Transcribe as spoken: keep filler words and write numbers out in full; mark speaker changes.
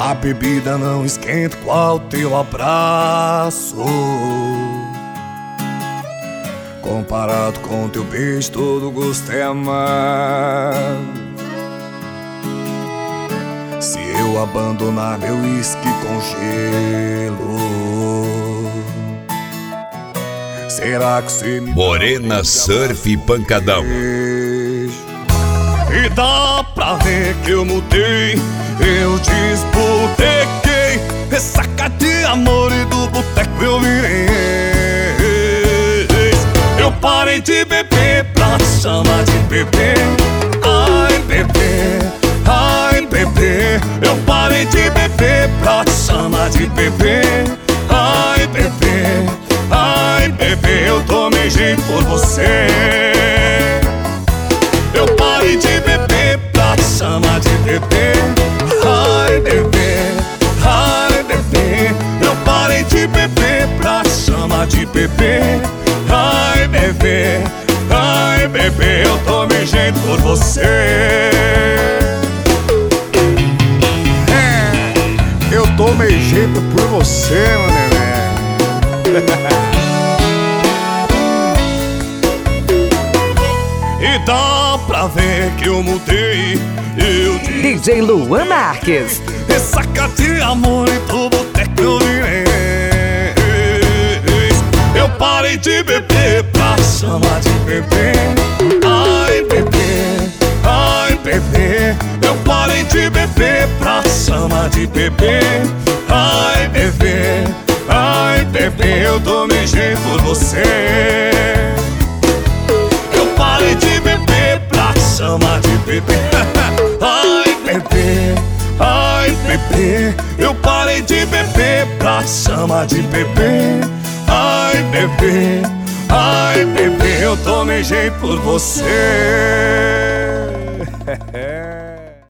Speaker 1: A bebida não esquenta qual teu abraço. Comparado com teu beijo, todo gosto é amargo. Se eu abandonar meu uísque com gelo, será que você me
Speaker 2: Morena Surf e Pancadão.
Speaker 1: E dá pra ver que eu mudei, eu desbotequei. Ressaca de amor e do boteco eu virei. Eu parei de beber pra te chamar de bebê. Ai bebê, ai bebê. Eu parei de beber pra te chamar de bebê. Ai bebê, ai bebê. Eu tomei jeito por você. Eu parei de beber pra te chamar de bebê. Ai bebê, ai bebê. Eu parei de beber pra te chamar de bebê. Ai bebê, ai bebê. Eu tomei jeito por você. É, eu tomei jeito por você, meu neném. E dá pra ver que eu mudei, eu
Speaker 3: D J Luan Marques.
Speaker 1: Ressaca de amor e do boteco eu virei. Eu parei de beber pra te chamar de bebê. Ai bebê, ai bebê. Eu parei de beber pra te chamar de bebê. Ai bebê, ai bebê. Eu tomei jeito por você. Eu parei de beber pra te chamar de bebê. Ai bebê, ai bebê. Eu parei de beber pra te chamar de bebê. Ai bebê, ai bebê. Eu tomei jeito por você.